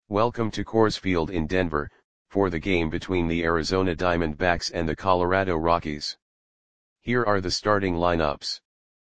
Welcome to Coors Field in Denver, for the game between the Arizona Diamondbacks and the Colorado Rockies. Here are the starting lineups.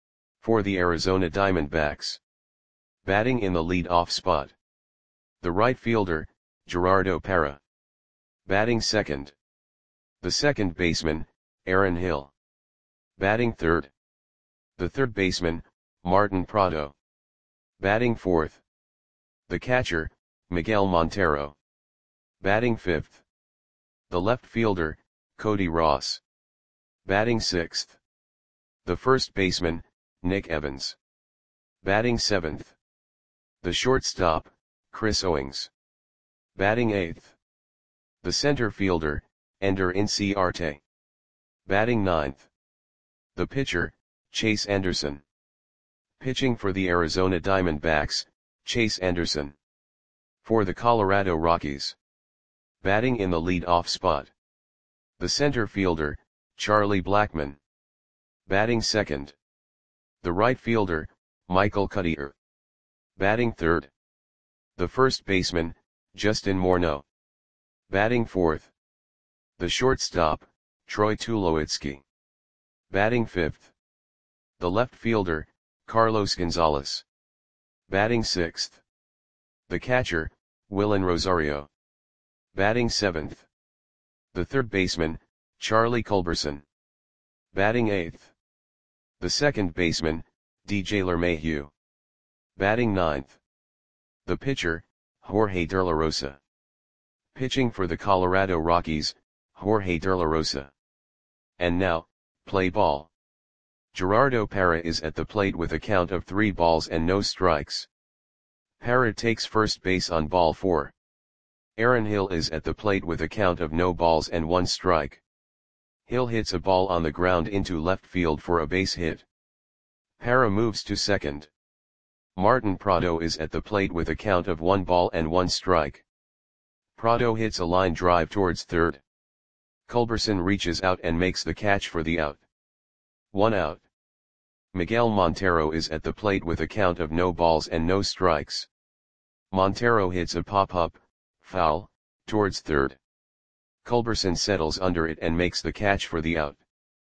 For the Arizona Diamondbacks. Batting in the lead-off spot. The right fielder, Gerardo Parra. Batting second. The second baseman, Aaron Hill. Batting third. The third baseman, Martin Prado. Batting fourth. The catcher, Miguel Montero. Batting fifth. The left fielder, Cody Ross. Batting sixth. The first baseman, Nick Evans. Batting seventh. The shortstop, Chris Owings. Batting eighth. The center fielder, Ender Inciarte. Batting ninth. The pitcher, Chase Anderson. Pitching for the Arizona Diamondbacks, Chase Anderson. For the Colorado Rockies. Batting in the lead-off spot. The center fielder, Charlie Blackmon. Batting second. The right fielder, Michael Cuddyer. Batting third. The first baseman, Justin Morneau. Batting fourth. The shortstop, Troy Tulowitzki. Batting fifth. The left fielder, Carlos Gonzalez. Batting sixth. The catcher, Willen Rosario. Batting seventh. The third baseman, Charlie Culberson. Batting eighth. The second baseman, DJ LeMahieu. Batting ninth. The pitcher, Jorge De La Rosa. Pitching for the Colorado Rockies, Jorge De La Rosa. And now, play ball. Gerardo Parra is at the plate with a count of 3 balls and no strikes. Parra takes first base on ball 4. Aaron Hill is at the plate with a count of no balls and 1 strike. Hill hits a ball on the ground into left field for a base hit. Parra moves to second. Martin Prado is at the plate with a count of 1 ball and 1 strike. Prado hits a line drive towards third. Culberson reaches out and makes the catch for the out. 1 out. Miguel Montero is at the plate with a count of no balls and no strikes. Montero hits a pop-up, foul, towards third. Culberson settles under it and makes the catch for the out.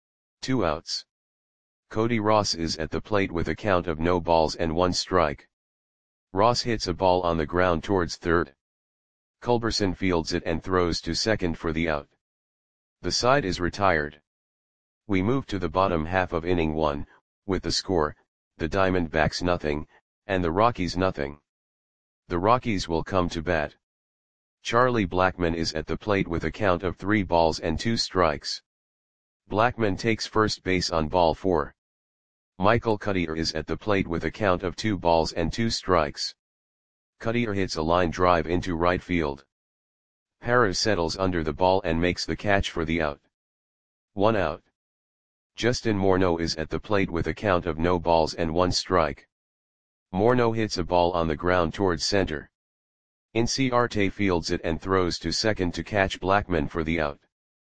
2 outs. Cody Ross is at the plate with a count of no balls and 1 strike. Ross hits a ball on the ground towards third. Culberson fields it and throws to second for the out. The side is retired. We move to the bottom half of inning 1, with the score, the Diamondbacks nothing, and the Rockies nothing. The Rockies will come to bat. Charlie Blackmon is at the plate with a count of 3 balls and 2 strikes. Blackmon takes first base on ball 4. Michael Cuddyer is at the plate with a count of 2 balls and 2 strikes. Cuddyer hits a line drive into right field. Parra settles under the ball and makes the catch for the out. 1 out. Justin Morneau is at the plate with a count of no balls and 1 strike. Morneau hits a ball on the ground towards center. Inciarte fields it and throws to second to catch Blackmon for the out.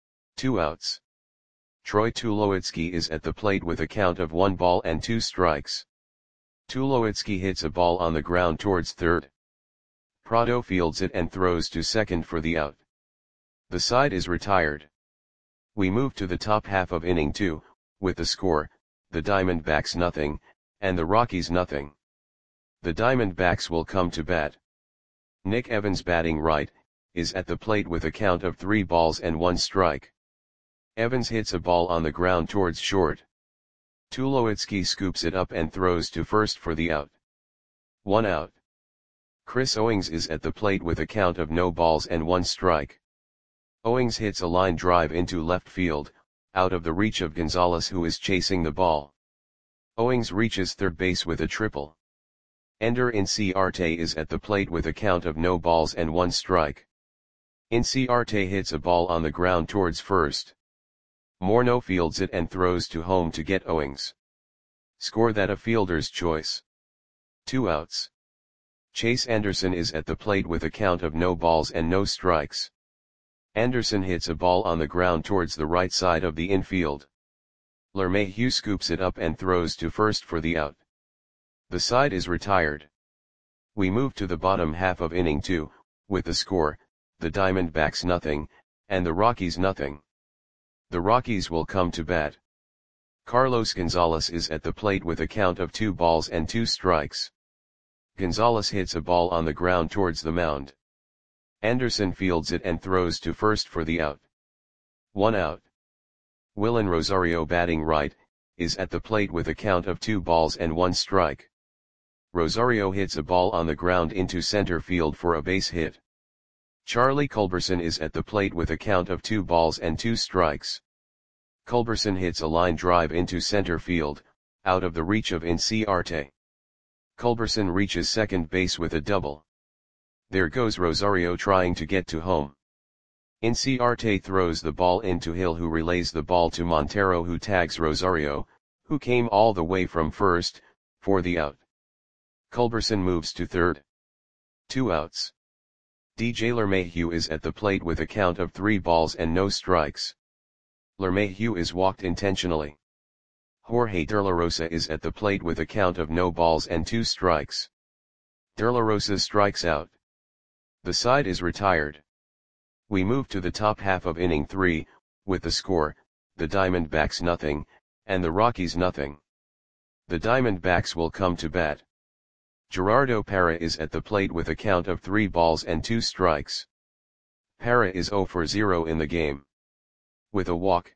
2 outs. Troy Tulowitzki is at the plate with a count of 1 ball and 2 strikes. Tulowitzki hits a ball on the ground towards third. Prado fields it and throws to second for the out. The side is retired. We move to the top half of inning 2, with the score, the Diamondbacks nothing, and the Rockies nothing. The Diamondbacks will come to bat. Nick Evans batting right, is at the plate with a count of 3 balls and 1 strike. Evans hits a ball on the ground towards short. Tulowitzki scoops it up and throws to first for the out. 1 out. Chris Owings is at the plate with a count of no balls and 1 strike. Owings hits a line drive into left field, out of the reach of Gonzalez who is chasing the ball. Owings reaches third base with a triple. Ender Inciarte is at the plate with a count of no balls and 1 strike. Inciarte hits a ball on the ground towards first. Morneau fields it and throws to home to get Owings. Score that a fielder's choice. 2 outs. Chase Anderson is at the plate with a count of no balls and no strikes. Anderson hits a ball on the ground towards the right side of the infield. LeMahieu scoops it up and throws to first for the out. The side is retired. We move to the bottom half of inning 2, With the score, the Diamondbacks nothing, and the Rockies nothing. The Rockies will come to bat. Carlos Gonzalez is at the plate with a count of 2 balls and 2 strikes. Gonzalez hits a ball on the ground towards the mound. Anderson fields it and throws to first for the out. 1 out. Willen Rosario, batting right, is at the plate with a count of 2 balls and 1 strike. Rosario hits a ball on the ground into center field for a base hit. Charlie Culberson is at the plate with a count of 2 balls and 2 strikes. Culberson hits a line drive into center field, out of the reach of Inciarte. Culberson reaches second base with a double. There goes Rosario trying to get to home. Inciarte throws the ball into Hill, who relays the ball to Montero, who tags Rosario, who came all the way from first, for the out. Culberson moves to third. 2 outs. DJ LeMahieu is at the plate with a count of 3 balls and no strikes. LeMahieu is walked intentionally. Jorge De La Rosa is at the plate with a count of no balls and 2 strikes. De La Rosa strikes out. The side is retired. We move to the top half of inning 3, with the score, the Diamondbacks nothing, and the Rockies nothing. The Diamondbacks will come to bat. Gerardo Parra is at the plate with a count of 3 balls and 2 strikes. Parra is 0 for 0 in the game. With a walk,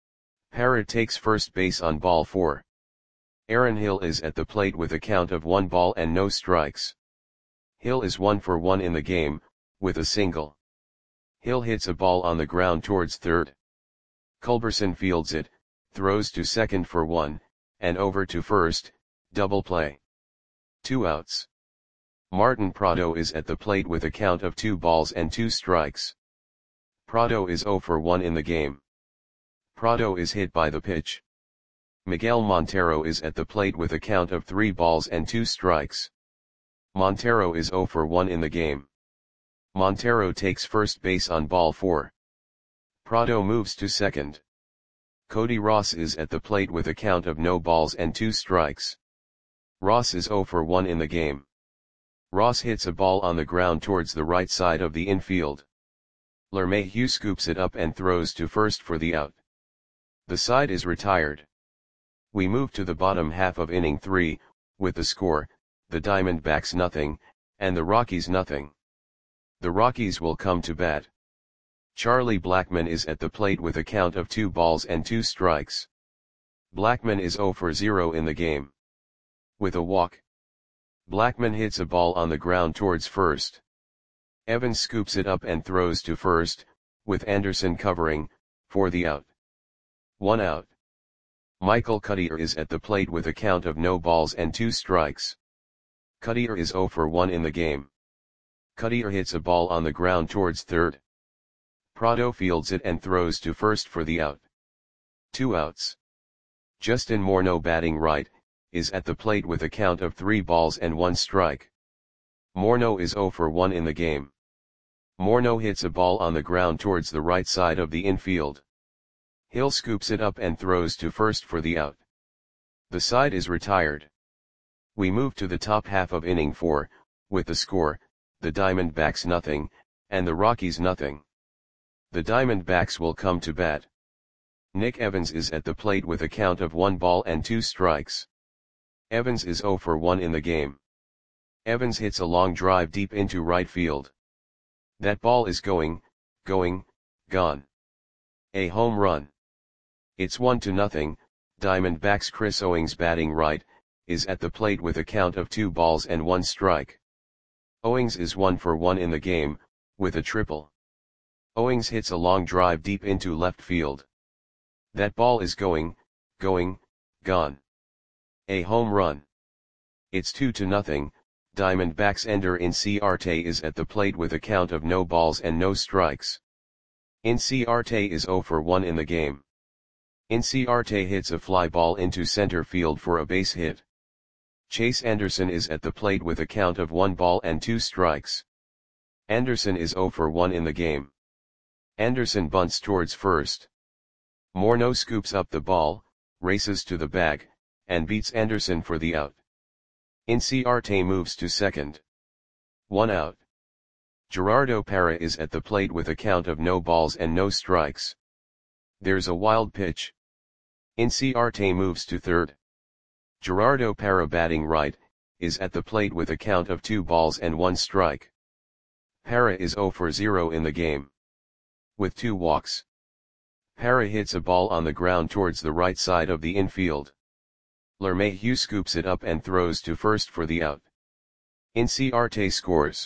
Parra takes first base on ball 4. Aaron Hill is at the plate with a count of 1 ball and no strikes. Hill is 1 for 1 in the game, with a single. Hill hits a ball on the ground towards third. Culberson fields it, throws to second for 1, and over to first, double play. 2 outs. Martin Prado is at the plate with a count of 2 balls and 2 strikes. Prado is 0 for 1 in the game. Prado is hit by the pitch. Miguel Montero is at the plate with a count of 3 balls and 2 strikes. Montero is 0 for 1 in the game. Montero takes first base on ball 4. Prado moves to second. Cody Ross is at the plate with a count of no balls and 2 strikes. Ross is 0 for 1 in the game. Ross hits a ball on the ground towards the right side of the infield. LeMahieu scoops it up and throws to first for the out. The side is retired. We move to the bottom half of inning 3, with the score, the Diamondbacks nothing, and the Rockies nothing. The Rockies will come to bat. Charlie Blackmon is at the plate with a count of 2 balls and 2 strikes. Blackmon is 0 for 0 in the game. With a walk, Blackmon hits a ball on the ground towards first. Evans scoops it up and throws to first, with Anderson covering, for the out. 1 out. Michael Cuddyer is at the plate with a count of no balls and 2 strikes. Cuddyer is 0 for 1 in the game. Cuddyer hits a ball on the ground towards third. Prado fields it and throws to first for the out. 2 outs. Justin Morneau, batting right, is at the plate with a count of 3 balls and 1 strike. Morneau is 0 for 1 in the game. Morneau hits a ball on the ground towards the right side of the infield. Hill scoops it up and throws to first for the out. The side is retired. We move to the top half of inning 4, with the score, the Diamondbacks nothing, and the Rockies nothing. The Diamondbacks will come to bat. Nick Evans is at the plate with a count of 1 ball and 2 strikes. Evans is 0 for 1 in the game. Evans hits a long drive deep into right field. That ball is going, gone. A home run. It's 1-0, Diamondbacks. Chris Owings, batting right, is at the plate with a count of 2 balls and 1 strike. Owings is 1 for 1 in the game, with a triple. Owings hits a long drive deep into left field. That ball is going, gone. A home run. It's 2-0, Diamondbacks. Ender Inciarte is at the plate with a count of no balls and no strikes. Inciarte is 0 for 1 in the game. Inciarte hits a fly ball into center field for a base hit. Chase Anderson is at the plate with a count of 1 ball and 2 strikes. Anderson is 0 for 1 in the game. Anderson bunts towards first. Morneau scoops up the ball, races to the bag, and beats Anderson for the out. Inciarte moves to second. 1 out. Gerardo Parra is at the plate with a count of no balls and no strikes. There's a wild pitch. Inciarte moves to third. Gerardo Parra, batting right, is at the plate with a count of 2 balls and 1 strike. Parra is 0 for 0 in the game. With 2 walks. Parra hits a ball on the ground towards the right side of the infield. LeMahieu scoops it up and throws to first for the out. Inciarte scores.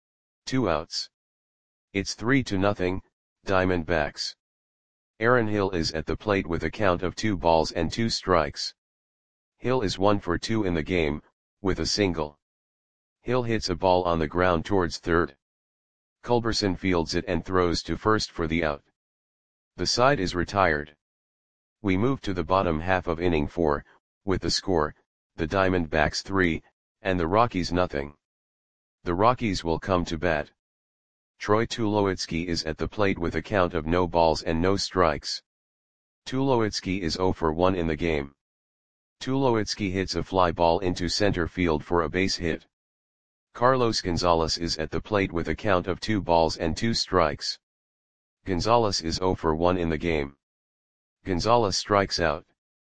2 outs. It's 3-0, Diamondbacks. Aaron Hill is at the plate with a count of 2 balls and 2 strikes. Hill is 1 for 2 in the game, with a single. Hill hits a ball on the ground towards third. Culberson fields it and throws to first for the out. The side is retired. We move to the bottom half of inning 4, with the score, the Diamondbacks 3, and the Rockies 0. The Rockies will come to bat. Troy Tulowitzki is at the plate with a count of no balls and no strikes. Tulowitzki is 0 for 1 in the game. Tulowitzki hits a fly ball into center field for a base hit. Carlos Gonzalez is at the plate with a count of 2 balls and 2 strikes. Gonzalez is 0 for 1 in the game. Gonzalez strikes out.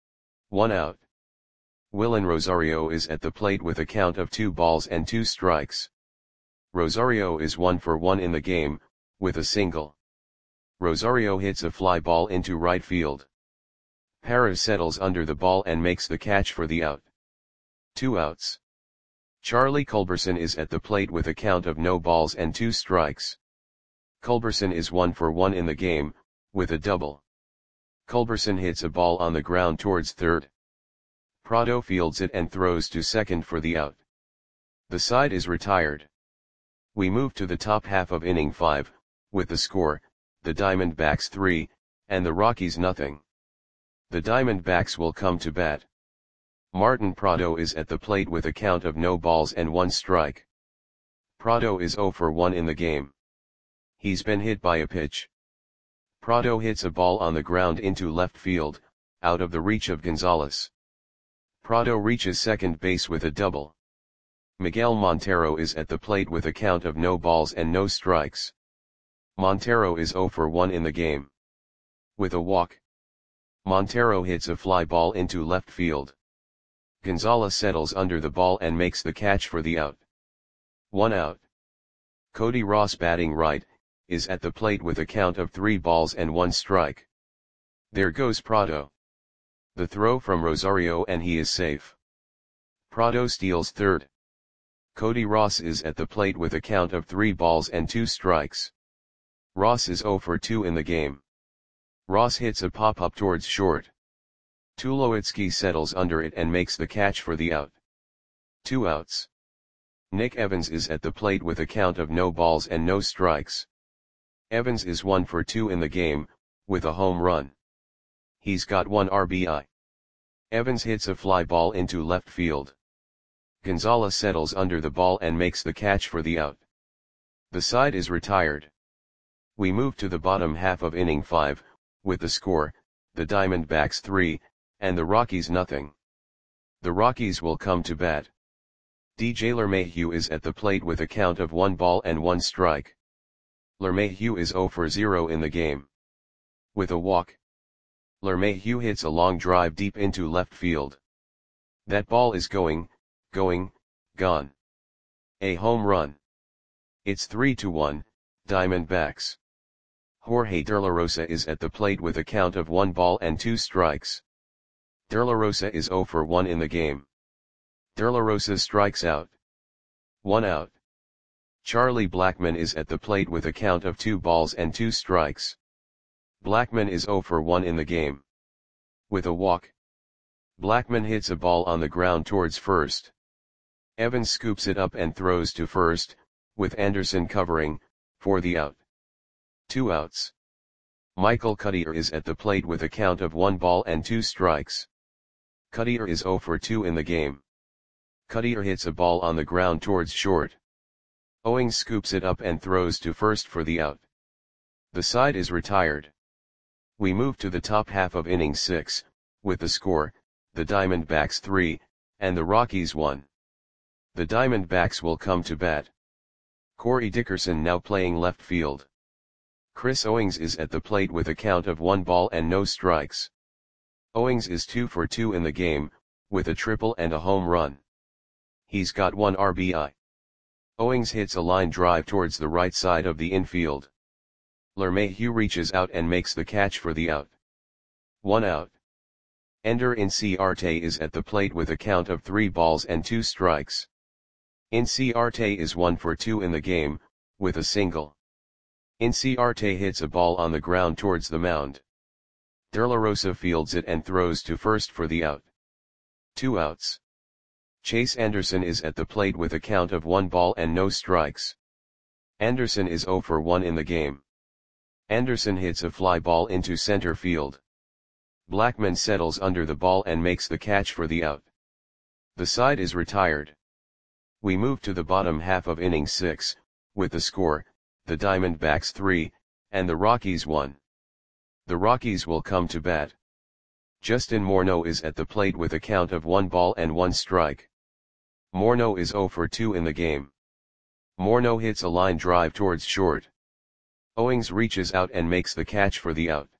1 out. Willen Rosario is at the plate with a count of 2 balls and 2 strikes. Rosario is 1 for 1 in the game, with a single. Rosario hits a fly ball into right field. Parra settles under the ball and makes the catch for the out. 2 outs. Charlie Culberson is at the plate with a count of no balls and 2 strikes. Culberson is 1 for 1 in the game, with a double. Culberson hits a ball on the ground towards third. Prado fields it and throws to second for the out. The side is retired. We move to the top half of inning 5, with the score, the Diamondbacks 3, and the Rockies 0. The Diamondbacks will come to bat. Martin Prado is at the plate with a count of no balls and 1 strike. Prado is 0 for 1 in the game. He's been hit by a pitch. Prado hits a ball on the ground into left field, out of the reach of Gonzalez. Prado reaches second base with a double. Miguel Montero is at the plate with a count of no balls and no strikes. Montero is 0 for 1 in the game. With a walk. Montero hits a fly ball into left field. Gonzalez settles under the ball and makes the catch for the out. 1 out. Cody Ross, batting right, is at the plate with a count of 3 balls and 1 strike. There goes Prado. The throw from Rosario and he is safe. Prado steals third. Cody Ross is at the plate with a count of 3 balls and 2 strikes. Ross is 0 for 2 in the game. Ross hits a pop-up towards short. Tulowitzki settles under it and makes the catch for the out. 2 outs. Nick Evans is at the plate with a count of no balls and no strikes. Evans is 1 for 2 in the game, with a home run. He's got 1 RBI. Evans hits a fly ball into left field. Gonzalez settles under the ball and makes the catch for the out. The side is retired. We move to the bottom half of inning 5, with the score, the Diamondbacks 3, and the Rockies 0. The Rockies will come to bat. DJ LeMahieu is at the plate with a count of 1 ball and 1 strike. LeMahieu is 0 for 0 in the game. With a walk. LeMahieu hits a long drive deep into left field. That ball is gone. A home run. It's 3-1, Diamondbacks. Jorge De La Rosa is at the plate with a count of 1 ball and 2 strikes. De La Rosa is 0 for 1 in the game. De La Rosa strikes out. 1 out. Charlie Blackmon is at the plate with a count of 2 balls and 2 strikes. Blackmon is 0 for 1 in the game. With a walk. Blackmon hits a ball on the ground towards first. Evans scoops it up and throws to first, with Anderson covering, for the out. 2 outs. Michael Cuddyer is at the plate with a count of 1 ball and 2 strikes. Cuddyer is 0 for 2 in the game. Cuddyer hits a ball on the ground towards short. Owings scoops it up and throws to first for the out. The side is retired. We move to the top half of inning 6, with the score, the Diamondbacks 3, and the Rockies 1. The Diamondbacks will come to bat. Corey Dickerson now playing left field. Chris Owings is at the plate with a count of 1 ball and no strikes. Owings is 2 for 2 in the game, with a triple and a home run. He's got 1 RBI. Owings hits a line drive towards the right side of the infield. LeMahieu reaches out and makes the catch for the out. 1 out. Ender Inciarte is at the plate with a count of 3 balls and 2 strikes. Inciarte is 1 for 2 in the game, with a single. Inciarte hits a ball on the ground towards the mound. De La Rosa fields it and throws to first for the out. 2 outs. Chase Anderson is at the plate with a count of 1 ball and no strikes. Anderson is 0 for 1 in the game. Anderson hits a fly ball into center field. Blackmon settles under the ball and makes the catch for the out. The side is retired. We move to the bottom half of inning 6, with the score, the Diamondbacks 3, and the Rockies 1. The Rockies will come to bat. Justin Morneau is at the plate with a count of 1 ball and 1 strike. Morneau is 0 for 2 in the game. Morneau hits a line drive towards short. Owings reaches out and makes the catch for the out.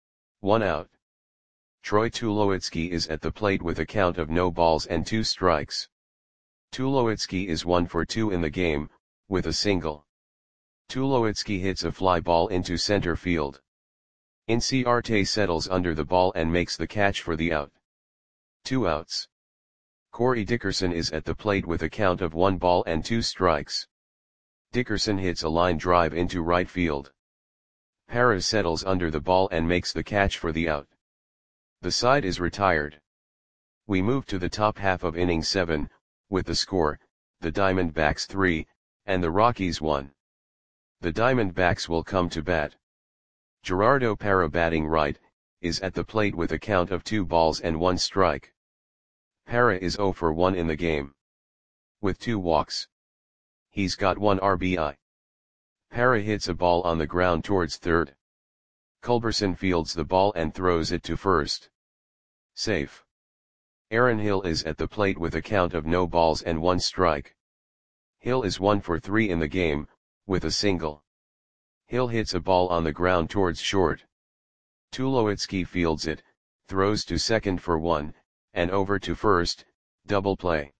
1 out. Troy Tulowitzki is at the plate with a count of no balls and 2 strikes. Tulowitzki is 1 for 2 in the game, with a single. Tulowitzki hits a fly ball into center field. Inciarte settles under the ball and makes the catch for the out. 2 outs. Corey Dickerson is at the plate with a count of 1 ball and 2 strikes. Dickerson hits a line drive into right field. Parra settles under the ball and makes the catch for the out. The side is retired. We move to the top half of inning 7, with the score, the Diamondbacks 3, and the Rockies 1. The Diamondbacks will come to bat. Gerardo Parra batting right, is at the plate with a count of 2 balls and 1 strike. Parra is 0 for 1 in the game. With 2 walks. He's got 1 RBI. Parra hits a ball on the ground towards third. Culberson fields the ball and throws it to first. Safe. Aaron Hill is at the plate with a count of no balls and 1 strike. Hill is 1 for 3 in the game, with a single. Hill hits a ball on the ground towards short. Tulowitzki fields it, throws to second for 1, and over to first, double play.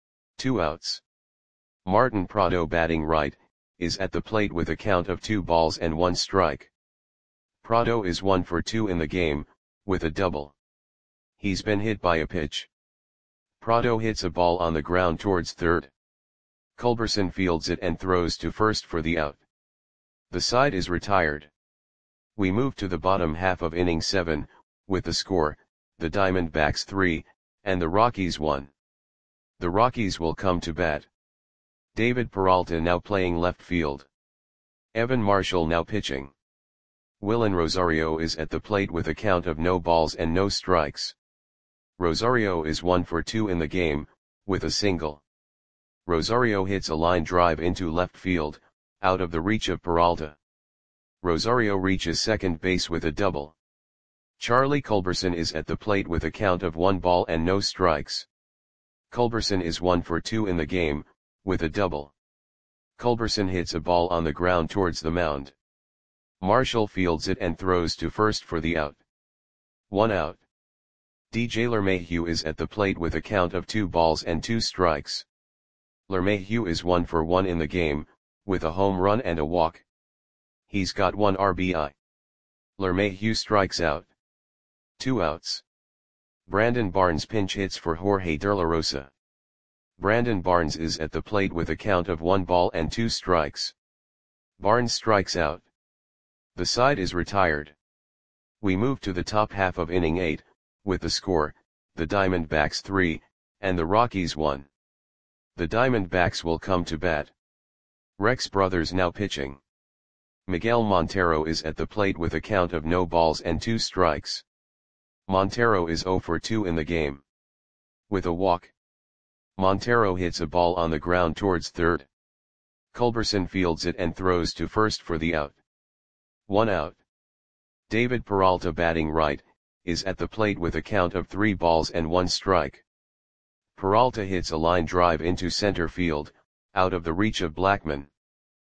2 outs. Martin Prado batting right, is at the plate with a count of 2 balls and 1 strike. Prado is 1 for 2 in the game, with a double. He's been hit by a pitch. Prado hits a ball on the ground towards third. Culberson fields it and throws to first for the out. The side is retired. We move to the bottom half of inning 7, with the score, the Diamondbacks 3, and the Rockies 1. The Rockies will come to bat. David Peralta now playing left field. Evan Marshall now pitching. Willen Rosario is at the plate with a count of no balls and no strikes. Rosario is 1 for 2 in the game, with a single. Rosario hits a line drive into left field, out of the reach of Peralta. Rosario reaches second base with a double. Charlie Culberson is at the plate with a count of 1 ball and no strikes. Culberson is 1 for 2 in the game, with a double. Culberson hits a ball on the ground towards the mound. Marshall fields it and throws to first for the out. 1 out. DJ LeMahieu is at the plate with a count of 2 balls and 2 strikes. LeMahieu is 1 for 1 in the game, with a home run and a walk. He's got 1 RBI. LeMahieu strikes out. 2 outs. Brandon Barnes pinch hits for Jorge De La Rosa. Brandon Barnes is at the plate with a count of 1 ball and 2 strikes. Barnes strikes out. The side is retired. We move to the top half of inning 8, with the score, the Diamondbacks 3, and the Rockies 1. The Diamondbacks will come to bat. Rex Brothers now pitching. Miguel Montero is at the plate with a count of no balls and 2 strikes. Montero is 0 for 2 in the game. With a walk. Montero hits a ball on the ground towards third. Culberson fields it and throws to first for the out. 1 out. David Peralta batting right, is at the plate with a count of 3 balls and 1 strike. Peralta hits a line drive into center field, out of the reach of Blackmon.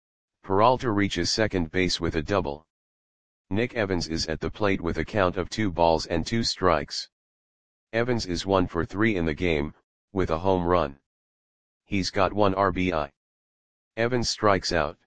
Peralta reaches second base with a double. Nick Evans is at the plate with a count of 2 balls and 2 strikes. Evans is 1 for 3 in the game, with a home run. He's got 1 RBI. Evans strikes out.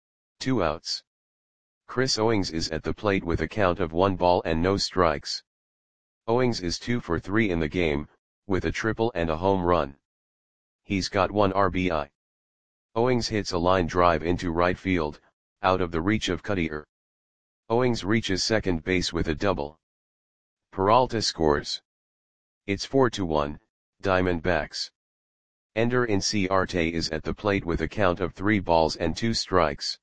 2 outs. Chris Owings is at the plate with a count of 1 ball and no strikes. Owings is 2 for 3 in the game, with a triple and a home run. He's got 1 RBI. Owings hits a line drive into right field, out of the reach of Cutter. Owings reaches second base with a double. Peralta scores. It's 4-1, Diamondbacks. Ender Inciarte is at the plate with a count of 3 balls and 2 strikes.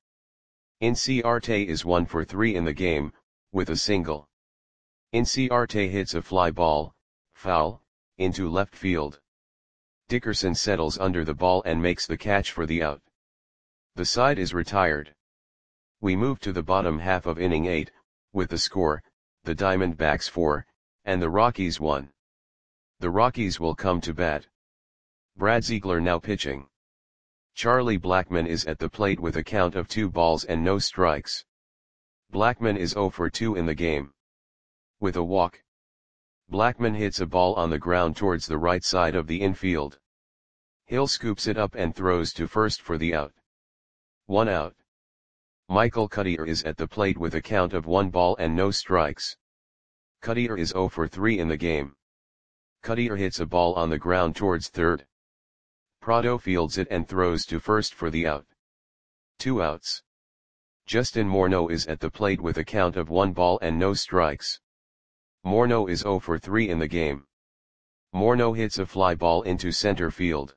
Inciarte is 1 for 3 in the game, with a single. Inciarte hits a fly ball, foul, into left field. Dickerson settles under the ball and makes the catch for the out. The side is retired. We move to the bottom half of inning 8, with the score, the Diamondbacks 4, and the Rockies 1. The Rockies will come to bat. Brad Ziegler now pitching. Charlie Blackmon is at the plate with a count of 2 balls and no strikes. Blackmon is 0 for 2 in the game. With a walk. Blackmon hits a ball on the ground towards the right side of the infield. Hill scoops it up and throws to first for the out. 1 out. Michael Cutter is at the plate with a count of 1 ball and no strikes. Cutter is 0 for 3 in the game. Cutter hits a ball on the ground towards third. Prado fields it and throws to first for the out. 2 outs. Justin Morneau is at the plate with a count of 1 ball and no strikes. Morneau is 0 for 3 in the game. Morneau hits a fly ball into center field.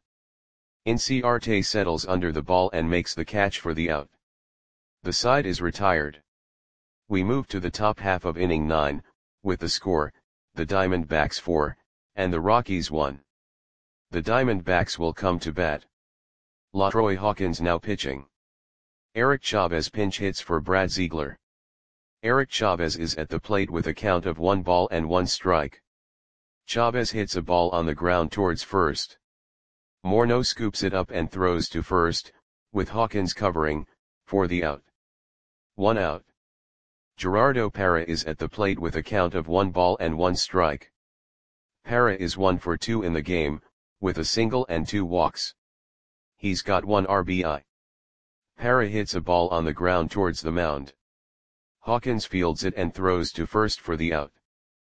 Inciarte settles under the ball and makes the catch for the out. The side is retired. We move to the top half of inning 9, with the score, the Diamondbacks 4, and the Rockies 1. The Diamondbacks will come to bat. LaTroy Hawkins now pitching. Eric Chavez pinch hits for Brad Ziegler. Eric Chavez is at the plate with a count of 1 ball and 1 strike. Chavez hits a ball on the ground towards first. Morneau scoops it up and throws to first, with Hawkins covering, for the out. 1 out. Gerardo Parra is at the plate with a count of 1 ball and 1 strike. Parra is 1 for 2 in the game, with a single and 2 walks. He's got 1 RBI. Parra hits a ball on the ground towards the mound. Hawkins fields it and throws to first for the out.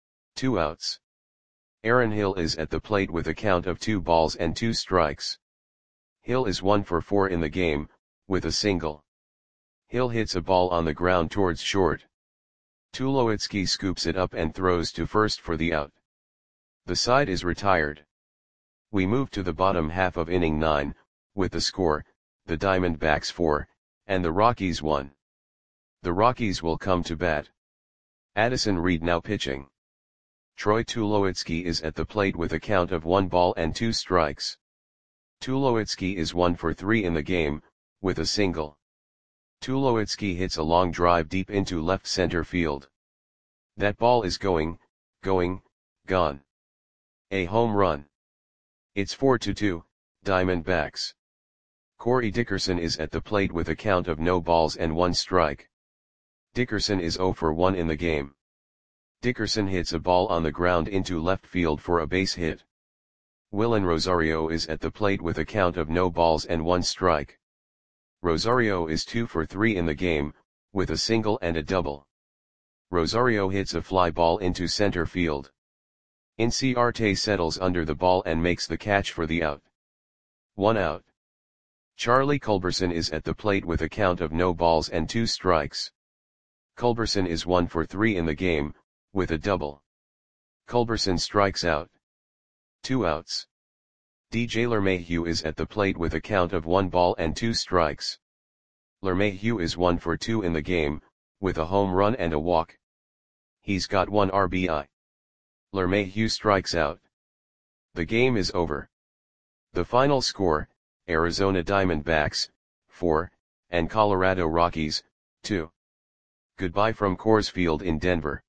2 outs. Aaron Hill is at the plate with a count of 2 balls and 2 strikes. Hill is 1 for 4 in the game, with a single. Hill hits a ball on the ground towards short. Tulowitzki scoops it up and throws to first for the out. The side is retired. We move to the bottom half of inning 9, with the score, the Diamondbacks 4, and the Rockies 1. The Rockies will come to bat. Addison Reed now pitching. Troy Tulowitzki is at the plate with a count of 1 ball and 2 strikes. Tulowitzki is 1 for 3 in the game, with a single. Tulowitzki hits a long drive deep into left center field. That ball is going, gone. A home run. It's 4-2, Diamondbacks. Corey Dickerson is at the plate with a count of no balls and 1 strike. Dickerson is 0 for 1 in the game. Dickerson hits a ball on the ground into left field for a base hit. Willen Rosario is at the plate with a count of no balls and 1 strike. Rosario is 2 for 3 in the game, with a single and a double. Rosario hits a fly ball into center field. Inciarte settles under the ball and makes the catch for the out. 1 out. Charlie Culberson is at the plate with a count of no balls and 2 strikes. Culberson is 1 for 3 in the game, with a double. Culberson strikes out. 2 outs. DJ LeMahieu is at the plate with a count of 1 ball and 2 strikes. LeMahieu is 1 for 2 in the game, with a home run and a walk. He's got 1 RBI. LeMahieu strikes out. The game is over. The final score, Arizona Diamondbacks, 4, and Colorado Rockies, 2. Goodbye from Coors Field in Denver.